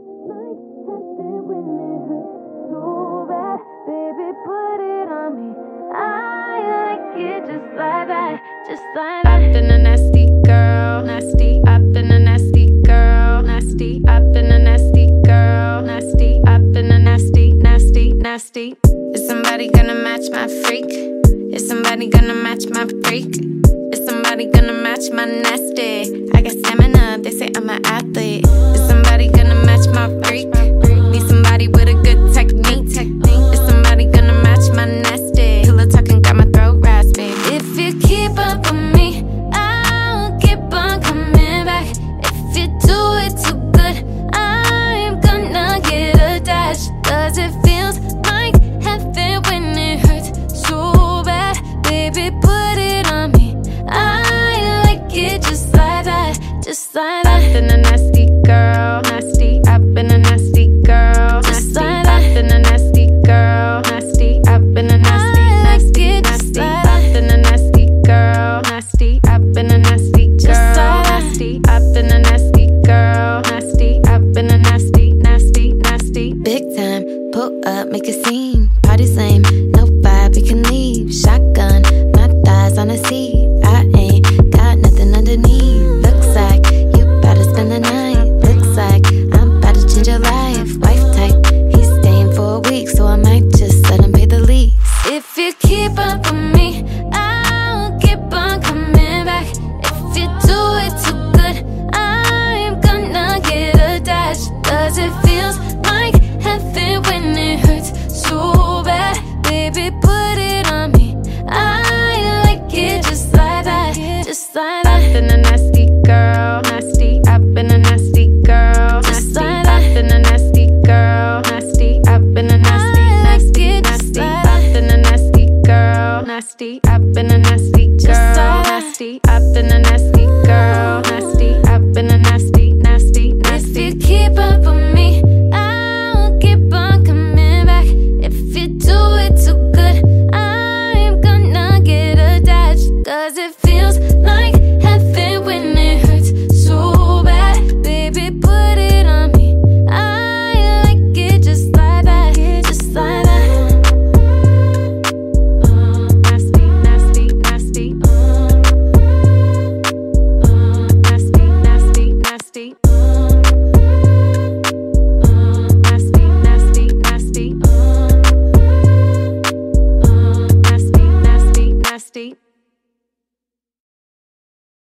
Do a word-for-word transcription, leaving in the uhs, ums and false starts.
Just like I've been a nasty girl, nasty. I've been a nasty girl, nasty. I've been a nasty girl, nasty. I've been a nasty, nasty, nasty. Is somebody gonna match my freak? Is somebody gonna match my freak? Is somebody gonna match my nasty? I got stamina, they say I'm an athlete.